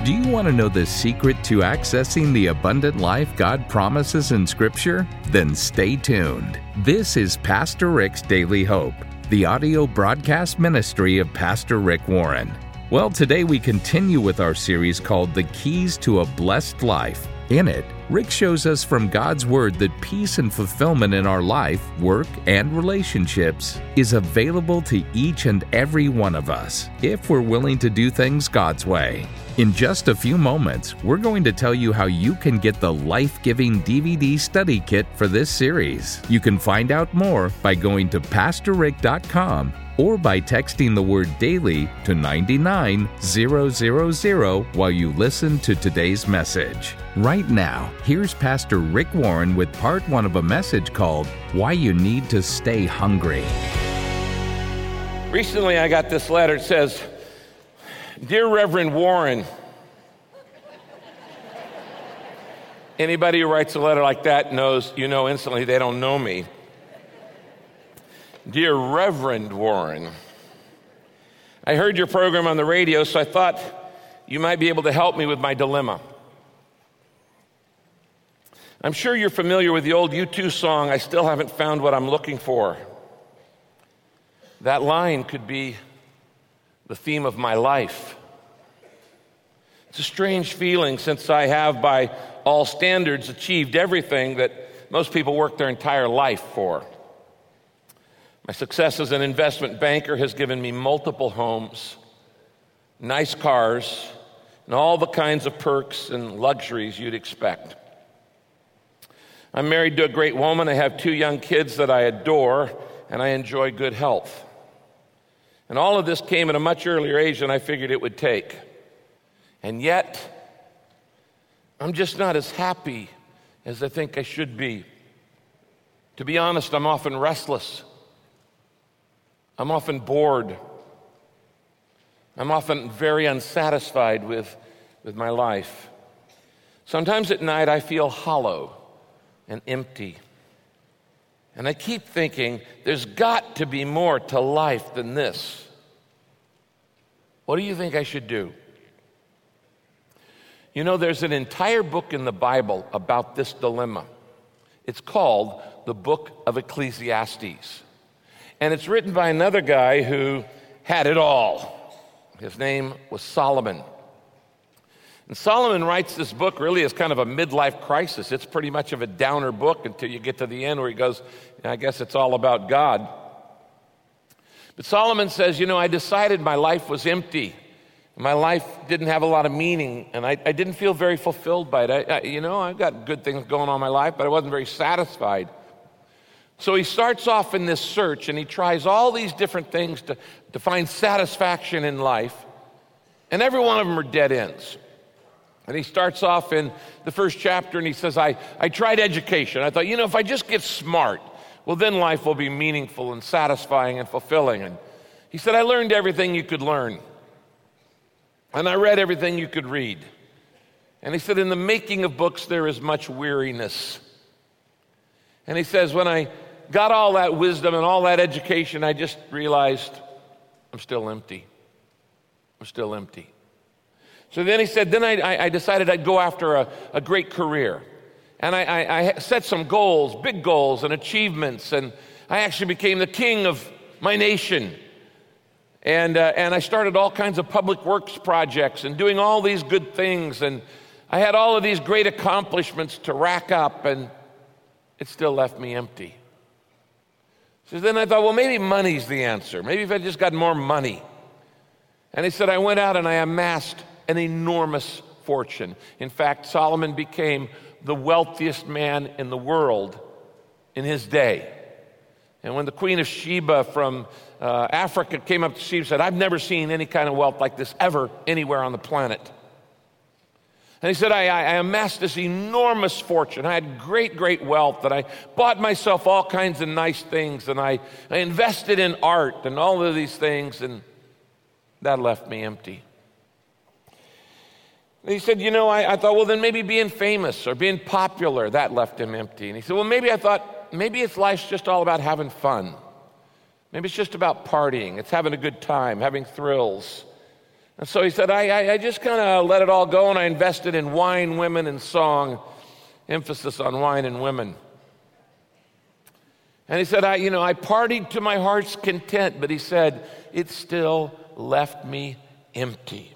Do you want to know the secret to accessing the abundant life God promises in Scripture? Then stay tuned. This is Pastor Rick's Daily Hope, the audio broadcast ministry of Pastor Rick Warren. Well, today we continue with our series called The Keys to a Blessed Life. In it, Rick shows us from God's Word that peace and fulfillment in our life, work, and relationships is available to each and every one of us if we're willing to do things God's way. In just a few moments, we're going to tell you how you can get the life-giving DVD study kit for this series. You can find out more by going to PastorRick.com or by texting the word DAILY to 99000 while you listen to today's message. Right now, here's Pastor Rick Warren with part 1 of a message called Why You Need to Stay Hungry. Recently, I got this letter. It says, "Dear Reverend Warren." Anybody who writes a letter like that knows, instantly they don't know me. "Dear Reverend Warren, I heard your program on the radio, so I thought you might be able to help me with my dilemma. I'm sure you're familiar with the old U2 song, 'I Still Haven't Found What I'm Looking For.' That line could be the theme of my life. It's a strange feeling since I have, by all standards, achieved everything that most people work their entire life for. My success as an investment banker has given me multiple homes, nice cars, and all the kinds of perks and luxuries you'd expect. I'm married to a great woman. I have 2 young kids that I adore, and I enjoy good health. And all of this came at a much earlier age than I figured it would take. And yet, I'm just not as happy as I think I should be. To be honest, I'm often restless. I'm often bored. I'm often very unsatisfied with my life. Sometimes at night I feel hollow and empty. And I keep thinking, there's got to be more to life than this. What do you think I should do?" There's an entire book in the Bible about this dilemma. It's called the Book of Ecclesiastes. And it's written by another guy who had it all. His name was Solomon. And Solomon writes this book really as kind of a midlife crisis. It's pretty much of a downer book until you get to the end where he goes, I guess it's all about God. But Solomon says, I decided my life was empty. My life didn't have a lot of meaning, and I didn't feel very fulfilled by it. I've got good things going on in my life, but I wasn't very satisfied. So he starts off in this search, and he tries all these different things to find satisfaction in life, and every one of them are dead ends. And he starts off in the first chapter, and he says, I tried education. I thought, if I just get smart, well, then life will be meaningful and satisfying and fulfilling. And he said, I learned everything you could learn, and I read everything you could read. And he said, in the making of books, there is much weariness. And he says, when I got all that wisdom and all that education, I just realized I'm still empty. I'm still empty. So then he said, I decided I'd go after a great career. And I set some goals, big goals and achievements, and I actually became the king of my nation. And I started all kinds of public works projects and doing all these good things, and I had all of these great accomplishments to rack up, and it still left me empty. So then I thought, well, maybe money's the answer. Maybe if I just got more money. And he said, I went out and I amassed an enormous fortune. In fact, Solomon became the wealthiest man in the world in his day. And when the Queen of Sheba from Africa came up to see him and said, I've never seen any kind of wealth like this ever anywhere on the planet. And he said, I amassed this enormous fortune. I had great wealth, and I bought myself all kinds of nice things, and I invested in art and all of these things, and that left me empty. And he said, I thought, well, then maybe being famous or being popular, that left him empty. And he said, well, maybe life's just all about having fun. Maybe it's just about partying. It's having a good time, having thrills. And so he said, I just kind of let it all go, and I invested in wine, women, and song, emphasis on wine and women. And he said, I partied to my heart's content, but he said, it still left me empty.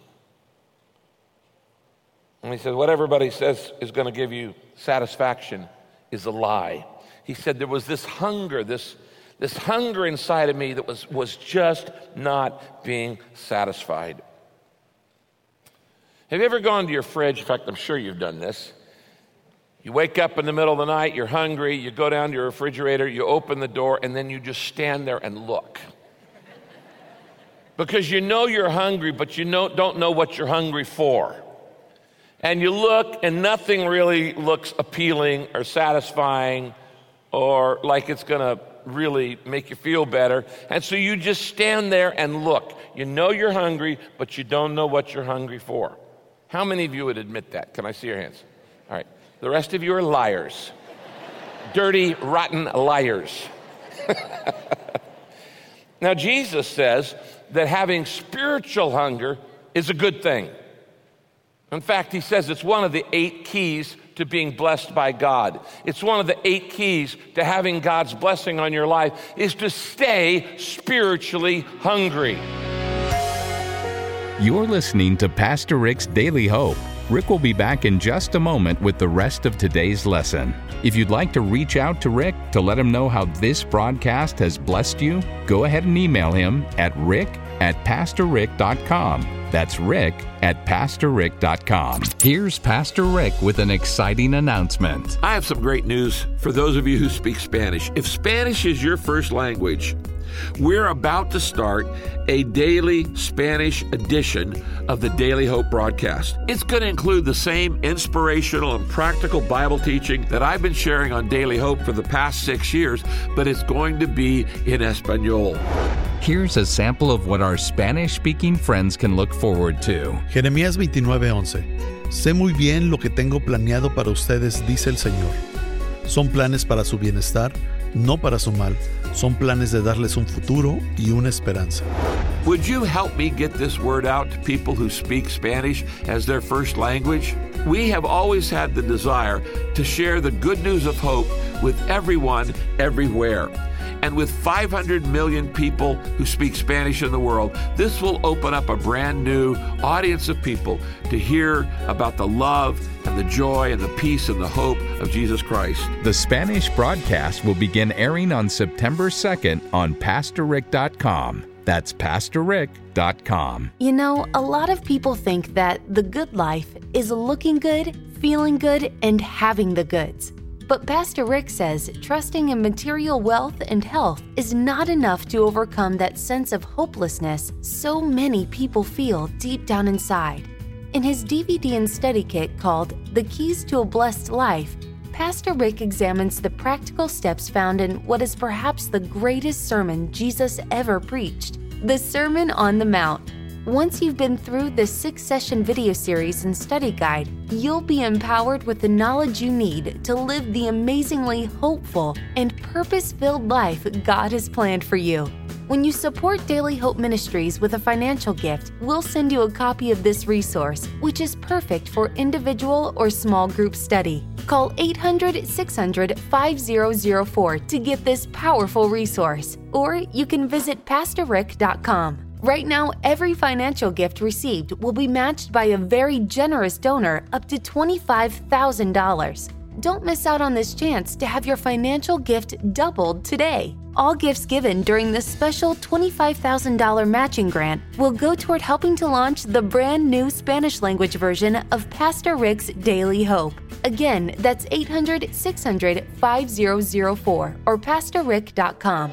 And he said, what everybody says is going to give you satisfaction is a lie. He said, there was this hunger, this hunger inside of me that was just not being satisfied. Have you ever gone to your fridge? In fact, I'm sure you've done this. You wake up in the middle of the night, you're hungry, you go down to your refrigerator, you open the door, and then you just stand there and look. Because you know you're hungry, but you don't know what you're hungry for. And you look, and nothing really looks appealing or satisfying or like it's going to really make you feel better. And so you just stand there and look. You know you're hungry, but you don't know what you're hungry for. How many of you would admit that? Can I see your hands? All right. The rest of you are liars. Dirty, rotten liars. Now, Jesus says that having spiritual hunger is a good thing. In fact, he says it's one of the 8 keys to being blessed by God. It's one of the 8 keys to having God's blessing on your life is to stay spiritually hungry. You're listening to Pastor Rick's Daily Hope. Rick will be back in just a moment with the rest of today's lesson. If you'd like to reach out to Rick to let him know how this broadcast has blessed you, go ahead and email him at rick@pastorrick.com. That's rick@pastorrick.com. Here's Pastor Rick with an exciting announcement. I have some great news for those of you who speak Spanish. If Spanish is your first language, we're about to start a daily Spanish edition of the Daily Hope broadcast. It's going to include the same inspirational and practical Bible teaching that I've been sharing on Daily Hope for the past 6 years, but it's going to be in Espanol. Here's a sample of what our Spanish-speaking friends can look forward to. Jeremías 29:11. Sé muy bien lo que tengo planeado para ustedes, dice el Señor. Son planes para su bienestar, no para su mal. Son planes de darles un futuro y una esperanza. Would you help me get this word out to people who speak Spanish as their first language? We have always had the desire to share the good news of hope with everyone, everywhere. And with 500 million people who speak Spanish in the world, this will open up a brand new audience of people to hear about the love and the joy and the peace and the hope of Jesus Christ. The Spanish broadcast will begin airing on September 2nd on PastorRick.com. That's PastorRick.com. You know, a lot of people think that the good life is looking good, feeling good, and having the goods. But Pastor Rick says trusting in material wealth and health is not enough to overcome that sense of hopelessness so many people feel deep down inside. In his DVD and study kit called The Keys to a Blessed Life, Pastor Rick examines the practical steps found in what is perhaps the greatest sermon Jesus ever preached, the Sermon on the Mount. Once you've been through this 6-session video series and study guide, you'll be empowered with the knowledge you need to live the amazingly hopeful and purpose-filled life God has planned for you. When you support Daily Hope Ministries with a financial gift, we'll send you a copy of this resource, which is perfect for individual or small group study. Call 800-600-5004 to get this powerful resource, or you can visit PastorRick.com. Right now, every financial gift received will be matched by a very generous donor up to $25,000. Don't miss out on this chance to have your financial gift doubled today. All gifts given during this special $25,000 matching grant will go toward helping to launch the brand new Spanish language version of Pastor Rick's Daily Hope. Again, that's 800-600-5004 or PastorRick.com.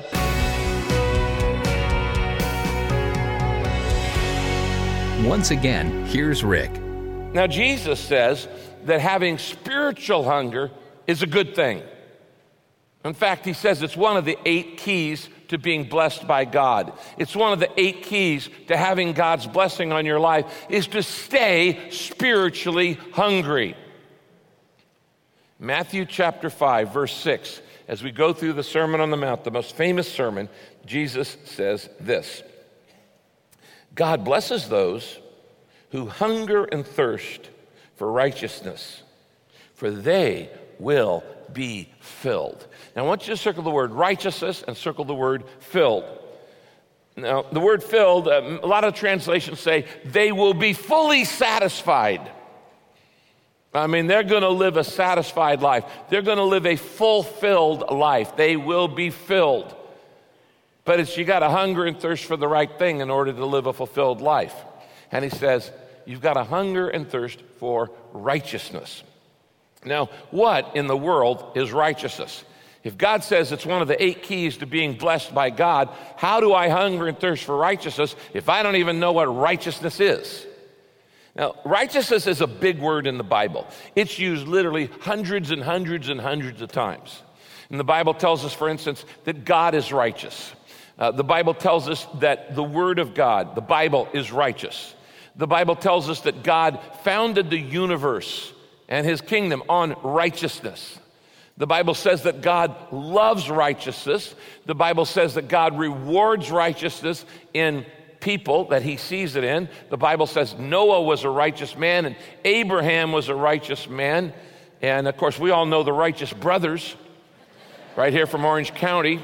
Once again, here's Rick. Now, Jesus says that having spiritual hunger is a good thing. In fact, he says it's one of the 8 keys to being blessed by God. It's one of the 8 keys to having God's blessing on your life is to stay spiritually hungry. Matthew chapter 5, verse 6, as we go through the Sermon on the Mount, the most famous sermon, Jesus says this: God blesses those who hunger and thirst for righteousness, for they will be filled. Now, I want you to circle the word righteousness and circle the word filled. Now, the word filled, a lot of translations say they will be fully satisfied. I mean, they're going to live a satisfied life. They're going to live a fulfilled life. They will be filled. But you got to hunger and thirst for the right thing in order to live a fulfilled life. And he says, you've got to hunger and thirst for righteousness. Now, what in the world is righteousness? If God says it's one of the 8 keys to being blessed by God, how do I hunger and thirst for righteousness if I don't even know what righteousness is? Now, righteousness is a big word in the Bible. It's used literally hundreds and hundreds and hundreds of times. And the Bible tells us, for instance, that God is righteous. The Bible tells us that the Word of God, the Bible, is righteous. The Bible tells us that God founded the universe and his kingdom on righteousness. The Bible says that God loves righteousness. The Bible says that God rewards righteousness in people that he sees it in. The Bible says Noah was a righteous man and Abraham was a righteous man. And of course, we all know the righteous brothers right here from Orange County.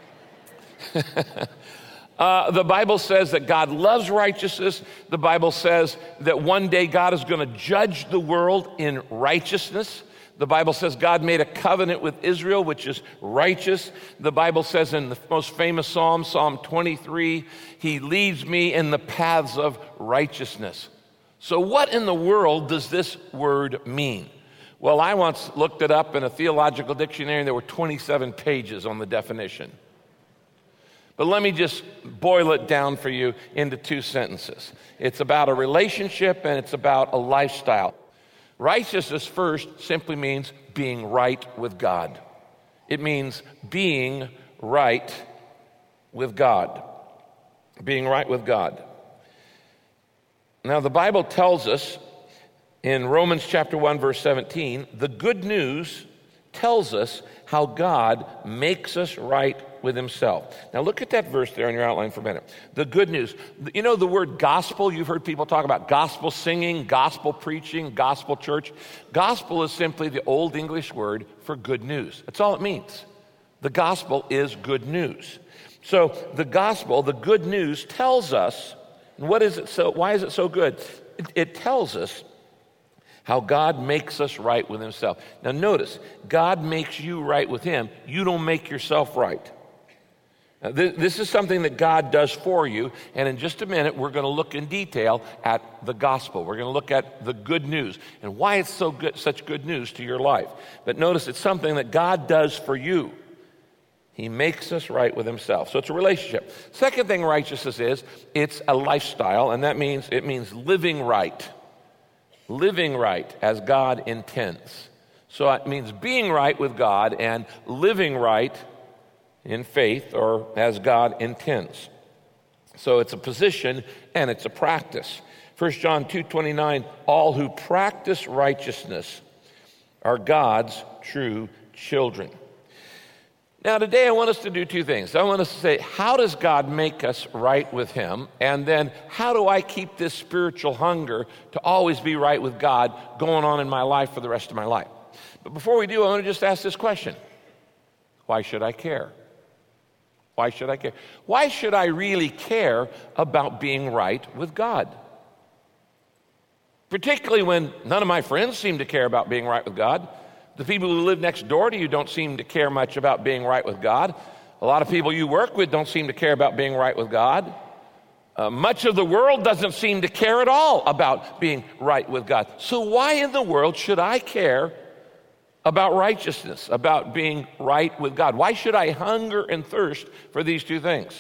The Bible says that God loves righteousness. The Bible says that one day God is going to judge the world in righteousness. The Bible says God made a covenant with Israel, which is righteous. The Bible says in the most famous psalm, Psalm 23, he leads me in the paths of righteousness. So what in the world does this word mean? Well, I once looked it up in a theological dictionary, and there were 27 pages on the definition. But let me just boil it down for you into 2 sentences. It's about a relationship and it's about a lifestyle. Righteousness first simply means being right with God. It means being right with God. Being right with God. Now, the Bible tells us in Romans chapter 1, verse 17, the good news tells us how God makes us right with himself. Now look at that verse there in your outline for a minute. The good news. You know the word gospel? You've heard people talk about gospel singing, gospel preaching, gospel church. Gospel is simply the old English word for good news. That's all it means. The gospel is good news. So the gospel, the good news, tells us, and what is it so? Why is it so good? It tells us how God makes us right with himself. Now notice, God makes you right with him. You don't make yourself right. Now, this is something that God does for you, and in just a minute, we're going to look in detail at the gospel. We're going to look at the good news and why it's so good, such good news to your life. But notice, it's something that God does for you. He makes us right with himself. So it's a relationship. Second thing righteousness is, it's a lifestyle, and that means it means living right. Living right as God intends. So it means being right with God and living right in faith or as God intends. So it's a position and it's a practice. 1 John 2:29, all who practice righteousness are God's true children. Now today I want us to do 2 things. I want us to say, how does God make us right with him? And then how do I keep this spiritual hunger to always be right with God going on in my life for the rest of my life? But before we do, I want to just ask this question. Why should I care? Why should I care? Why should I really care about being right with God? Particularly when none of my friends seem to care about being right with God. The people who live next door to you don't seem to care much about being right with God. A lot of people you work with don't seem to care about being right with God. Much of the world doesn't seem to care at all about being right with God. So why in the world should I care about righteousness, about being right with God? Why should I hunger and thirst for these 2 things?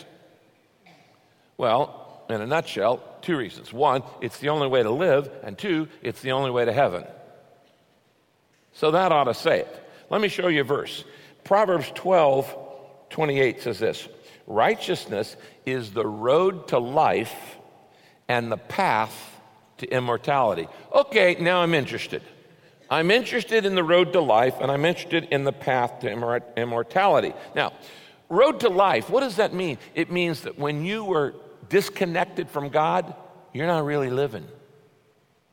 Well, in a nutshell, 2 reasons. 1, it's the only way to live, and 2, it's the only way to heaven. So that ought to say it. Let me show you a verse. Proverbs 12:28 says this, righteousness is the road to life and the path to immortality. Okay, now I'm interested. I'm interested in the road to life, and I'm interested in the path to immortality. Now, road to life, what does that mean? It means that when you were disconnected from God, you're not really living.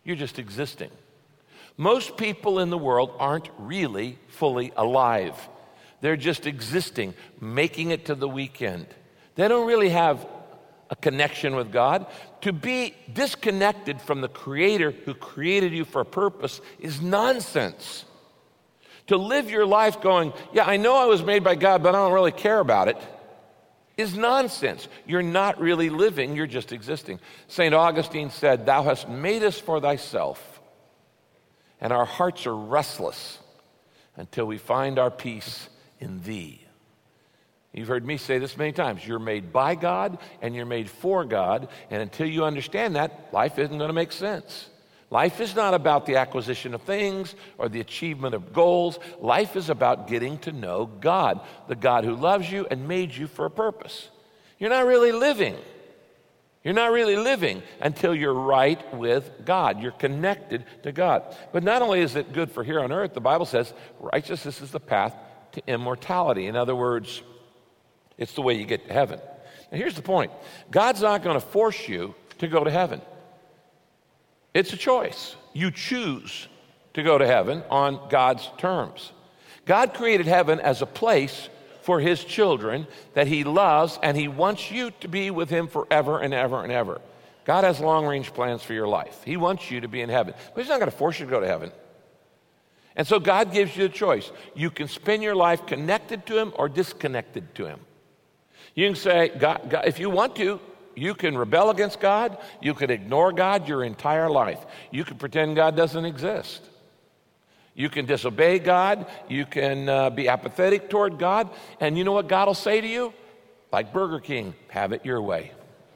You're just existing. Most people in the world aren't really fully alive. They're just existing, making it to the weekend. They don't really have a connection with God. To be disconnected from the Creator who created you for a purpose is nonsense. To live your life going, yeah, I know I was made by God, but I don't really care about it, is nonsense. You're not really living, you're just existing. St. Augustine said, "Thou hast made us for thyself, and our hearts are restless until we find our peace in thee." You've heard me say this many times. You're made by God and you're made for God, and until you understand that, life isn't going to make sense. Life is not about the acquisition of things or the achievement of goals. Life is about getting to know God, the God who loves you and made you for a purpose. You're not really living. You're not really living until you're right with God. You're connected to God. But not only is it good for here on earth, the Bible says righteousness is the path to immortality. In other words, it's the way you get to heaven. Now here's the point. God's not going to force you to go to heaven. It's a choice. You choose to go to heaven on God's terms. God created heaven as a place for his children that he loves, and he wants you to be with him forever and ever and ever. God has long-range plans for your life. He wants you to be in heaven, but he's not going to force you to go to heaven. And so God gives you a choice. You can spend your life connected to him or disconnected to him. You can say, God, if you want to, you can rebel against God. You could ignore God your entire life. You can pretend God doesn't exist. You can disobey God. You can be apathetic toward God. And you know what God will say to you? Like Burger King, have it your way.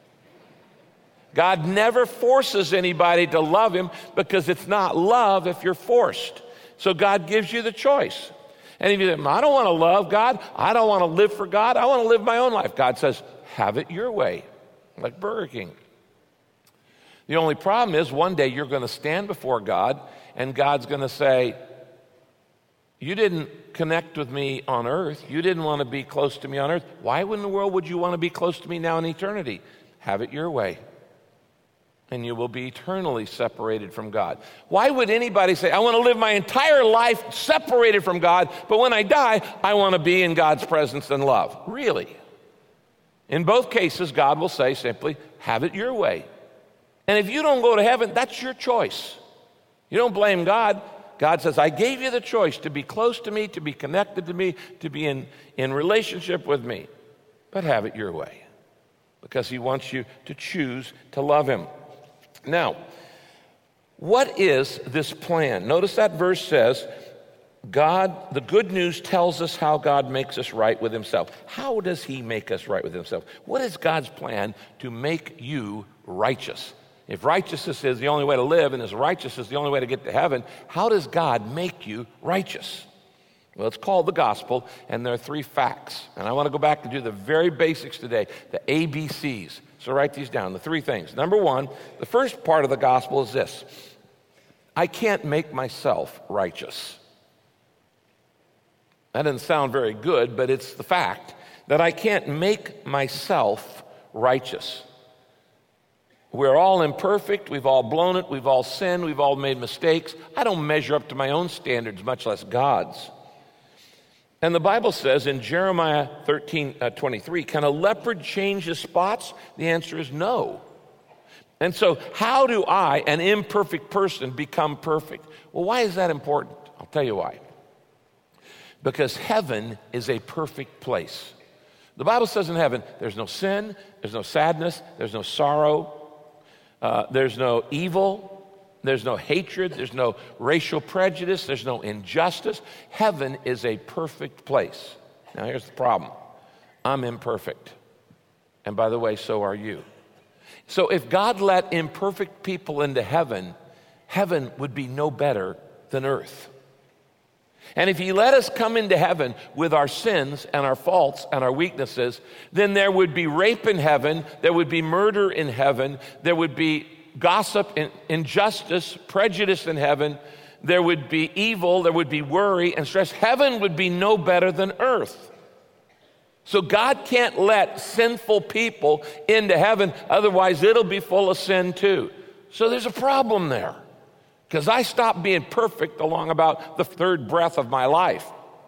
God never forces anybody to love him because it's not love if you're forced. So God gives you the choice. And if you say, I don't want to love God, I don't want to live for God, I want to live my own life, God says, have it your way, like Burger King. The only problem is one day you're going to stand before God and God's going to say, you didn't connect with me on earth. You didn't want to be close to me on earth. Why in the world would you want to be close to me now in eternity? Have it your way. And you will be eternally separated from God. Why would anybody say, I want to live my entire life separated from God, but when I die, I want to be in God's presence and love? Really? In both cases, God will say simply, have it your way. And if you don't go to heaven, that's your choice. You don't blame God. God says, I gave you the choice to be close to me, to be connected to me, to be in relationship with me. But have it your way. Because he wants you to choose to love him. Now, what is this plan? Notice that verse says, God, the good news tells us how God makes us right with himself. How does he make us right with himself? What is God's plan to make you righteous? If righteousness is the only way to live and if righteousness is the only way to get to heaven, how does God make you righteous? Well, it's called the gospel, and there are 3 facts. And I want to go back and do the very basics today, the ABCs. So write these down, the 3 things. Number 1, the first part of the gospel is this. I can't make myself righteous. That doesn't sound very good, but it's the fact that I can't make myself righteous. We're all imperfect. We've all blown it. We've all sinned. We've all made mistakes. I don't measure up to my own standards, much less God's. And the Bible says in Jeremiah 13:23, can a leopard change his spots? The answer is no. And so how do I, an imperfect person, become perfect? Well, why is that important? I'll tell you why. Because heaven is a perfect place. The Bible says in heaven, there's no sin, there's no sadness, there's no sorrow, there's no evil, there's no hatred, there's no racial prejudice, there's no injustice. Heaven is a perfect place. Now here's the problem. I'm imperfect. And by the way, so are you. So if God let imperfect people into heaven, heaven would be no better than earth. And if he let us come into heaven with our sins and our faults and our weaknesses, then there would be rape in heaven, there would be murder in heaven, there would be gossip, injustice, prejudice in heaven, there would be evil, there would be worry and stress. Heaven would be no better than earth. So God can't let sinful people into heaven, otherwise it'll be full of sin too. So there's a problem there. because I stopped being perfect along about the third breath of my life.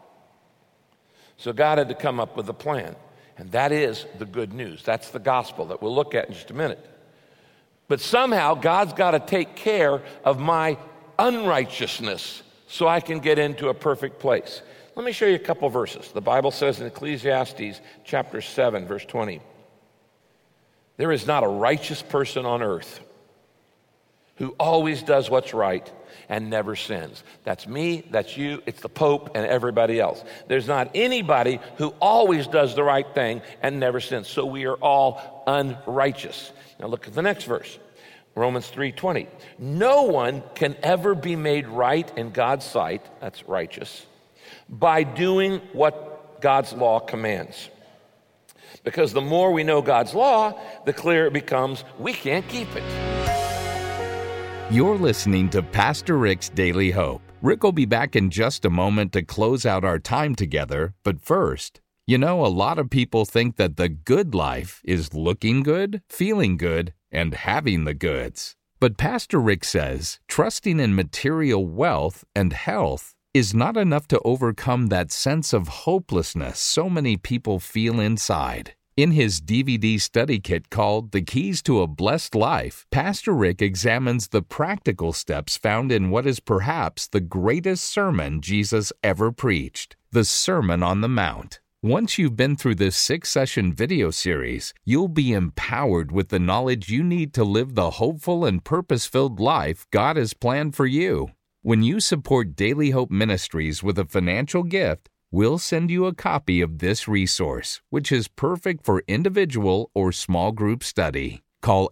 So God had to come up with a plan, and that is the good news. That's the gospel that we'll look at in just a minute. But somehow God's got to take care of my unrighteousness so I can get into a perfect place. Let me show you a couple verses. The Bible says in Ecclesiastes chapter 7, verse 20, there is not a righteous person on earth who always does what's right and never sins. That's me, that's you, it's the Pope and everybody else. There's not anybody who always does the right thing and never sins. So we are all unrighteous. Now look at the next verse. Romans 3:20. No one can ever be made right in God's sight, that's righteous, by doing what God's law commands. Because the more we know God's law, the clearer it becomes we can't keep it. You're listening to Pastor Rick's Daily Hope. Rick will be back in just a moment to close out our time together, but first, a lot of people think that the good life is looking good, feeling good, and having the goods. But Pastor Rick says trusting in material wealth and health is not enough to overcome that sense of hopelessness so many people feel inside. In his DVD study kit called The Keys to a Blessed Life, Pastor Rick examines the practical steps found in what is perhaps the greatest sermon Jesus ever preached, the Sermon on the Mount. Once you've been through this 6-session video series, you'll be empowered with the knowledge you need to live the hopeful and purpose-filled life God has planned for you. When you support Daily Hope Ministries with a financial gift, we'll send you a copy of this resource, which is perfect for individual or small group study. Call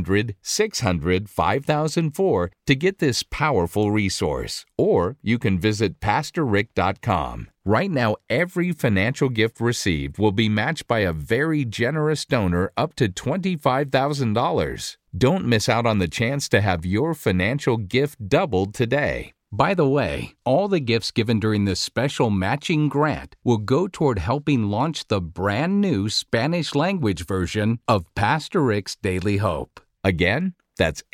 800-600-5004 to get this powerful resource, or you can visit PastorRick.com. Right now, every financial gift received will be matched by a very generous donor up to $25,000. Don't miss out on the chance to have your financial gift doubled today. By the way, all the gifts given during this special matching grant will go toward helping launch the brand new Spanish language version of Pastor Rick's Daily Hope. Again, that's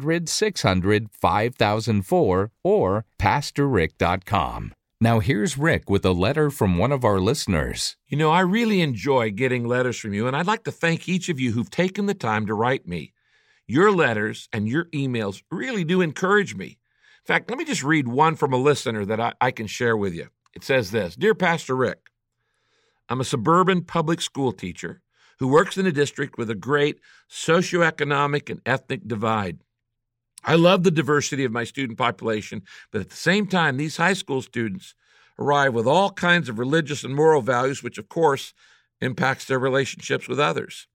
800-600-5004 or PastorRick.com. Now here's Rick with a letter from one of our listeners. I really enjoy getting letters from you, and I'd like to thank each of you who've taken the time to write me. Your letters and your emails really do encourage me. In fact, let me just read one from a listener that I can share with you. It says this: Dear Pastor Rick, I'm a suburban public school teacher who works in a district with a great socioeconomic and ethnic divide. I love the diversity of my student population, but at the same time, these high school students arrive with all kinds of religious and moral values, which of course impacts their relationships with others.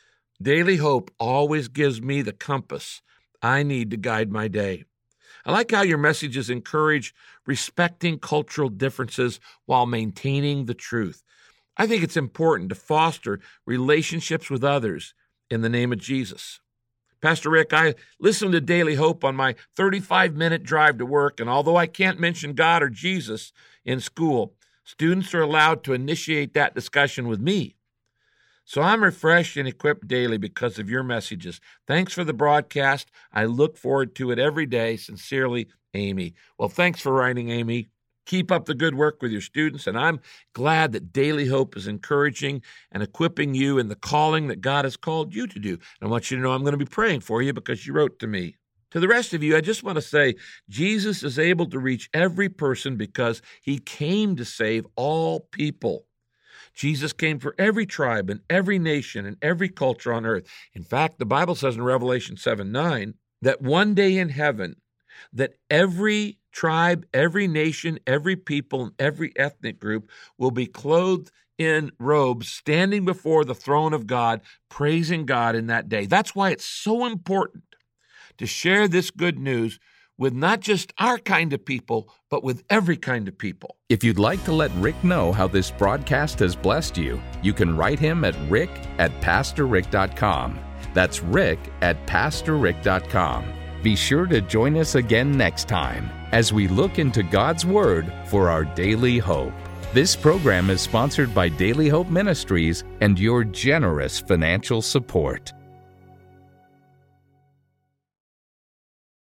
Daily Hope always gives me the compass I need to guide my day. I like how your messages encourage respecting cultural differences while maintaining the truth. I think it's important to foster relationships with others in the name of Jesus. Pastor Rick, I listen to Daily Hope on my 35-minute drive to work, and although I can't mention God or Jesus in school, students are allowed to initiate that discussion with me. So I'm refreshed and equipped daily because of your messages. Thanks for the broadcast. I look forward to it every day. Sincerely, Amy. Well, thanks for writing, Amy. Keep up the good work with your students, and I'm glad that Daily Hope is encouraging and equipping you in the calling that God has called you to do. And I want you to know I'm going to be praying for you because you wrote to me. To the rest of you, I just want to say Jesus is able to reach every person because he came to save all people. Jesus came for every tribe and every nation and every culture on earth. In fact, the Bible says in Revelation 7:9 that one day in heaven, that every tribe, every nation, every people, and every ethnic group will be clothed in robes, standing before the throne of God, praising God in that day. That's why it's so important to share this good news with not just our kind of people, but with every kind of people. If you'd like to let Rick know how this broadcast has blessed you, you can write him at rick@pastorrick.com. That's rick@pastorrick.com. Be sure to join us again next time as we look into God's Word for our daily hope. This program is sponsored by Daily Hope Ministries and your generous financial support.